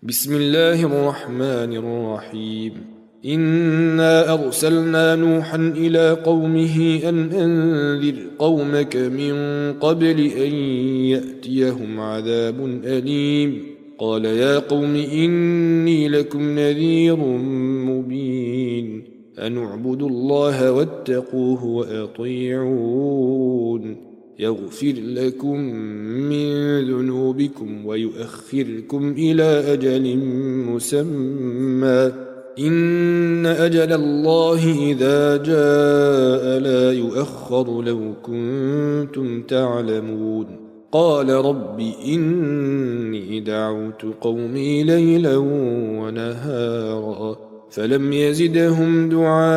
بسم الله الرحمن الرحيم. إنا أرسلنا نوحا إلى قومه أن أنذر قومك من قبل أن يأتيهم عذاب أليم. قال يا قوم إني لكم نذير مبين أن اعبدوا الله واتقوه وأطيعون يغفر لكم من ذنوبكم ويؤخركم إلى أجل مسمى إن أجل الله إذا جاء لا يؤخر لو كنتم تعلمون. قال رب إني دعوت قومي ليلا ونهارا فلم يزدهم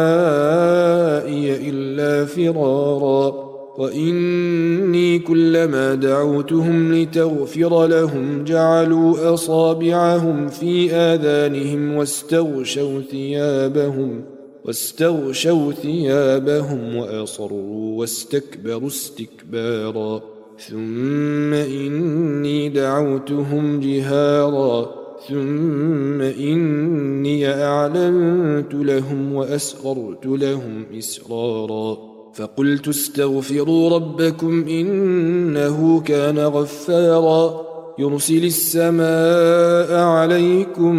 دعائي إلا فرارا وإني كلما دعوتهم لتغفر لهم جعلوا أصابعهم في آذانهم واستغشوا ثيابهم وأصروا واستكبروا استكبارا ثم إني دعوتهم جهارا ثم إني أعلنت لهم وأسررت لهم إسرارا فقلت استغفروا ربكم إنه كان غفارا يرسل السماء عليكم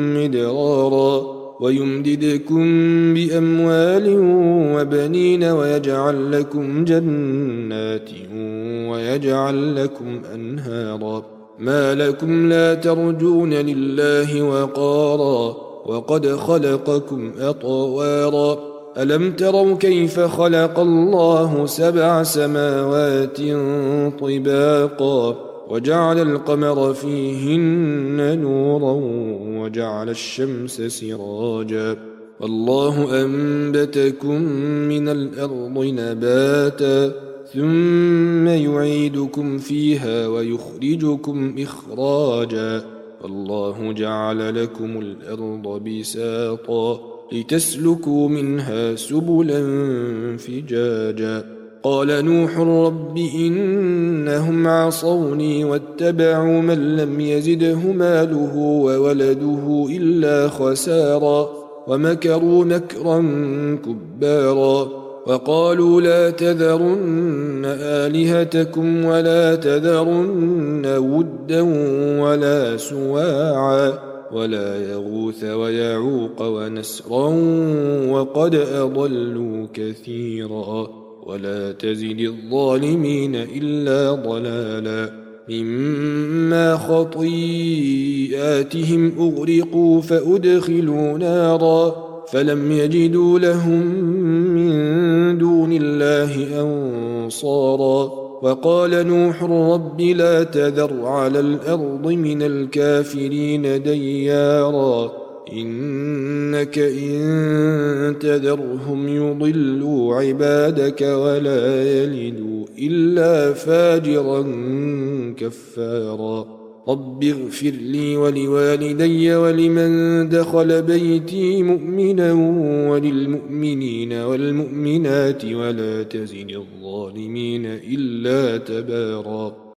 مدرارا ويمددكم بأموال وبنين ويجعل لكم جنات ويجعل لكم أنهارا ما لكم لا ترجون لله وقارا وقد خلقكم أطوارا ألم تروا كيف خلق الله 7 سماوات طباقا وجعل القمر فيهن نورا وجعل الشمس سراجا والله أنبتكم من الأرض نباتا ثم يعيدكم فيها ويخرجكم إخراجا والله جعل لكم الأرض بساطا لتسلكوا منها سبلا فجاجا قال نوح رب إنهم عصوني واتبعوا من لم يزده ماله وولده إلا خسارا ومكروا مكرا كبارا وقالوا لا تذرن آلهتكم ولا تذرن ودا ولا سواعا ولا يغوث ويعوق ونسرا وقد أضلوا كثيرا ولا تزد الظالمين إلا ضلالا مما خطيئاتهم أغرقوا فأدخلوا نارا فلم يجدوا لهم من دون الله أنصارا وقال نوح رب لا تذر على الأرض من الكافرين ديارا إنك إن تذرهم يضلوا عبادك ولا يلدوا إلا فاجرا كفارا رب اغفر لي ولوالدي ولمن دخل بيتي مؤمنا وللمؤمنين والمؤمنات ولا تزد الظالمين إلا تبارا.